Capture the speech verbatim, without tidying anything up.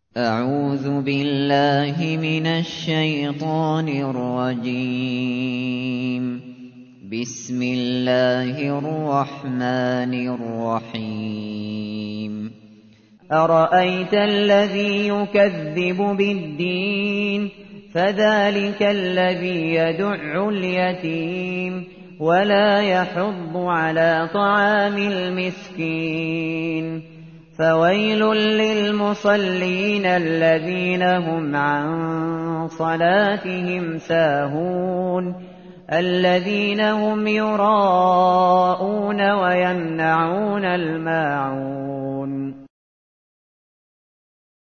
أعوذ بالله من الشيطان الرجيم. بسم الله الرحمن الرحيم. أرأيت الذي يكذب بالدين فذلك الذي يدع اليتيم ولا يحض على طعام المسكين. فويل للمصلين الذين هم عن صلاتهم ساهون الذين هم يراءون ويمنعون الماعون.